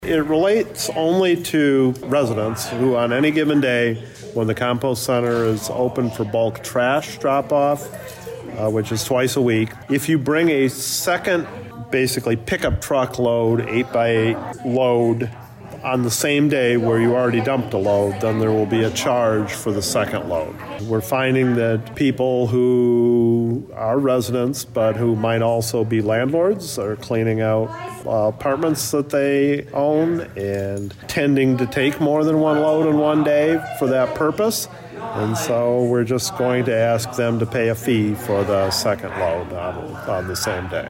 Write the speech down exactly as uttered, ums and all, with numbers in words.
It relates only to residents who on any given day, when the compost center is open for bulk trash drop-off, uh, which is twice a week, if you bring a second, basically pickup truck load, eight by eight load, on the same day where you already dumped a load, then there will be a charge for the second load. We're finding that people who are residents but who might also be landlords are cleaning out uh, apartments that they own and tending to take more than one load in one day for that purpose. And so we're just going to ask them to pay a fee for the second load on, on the same day.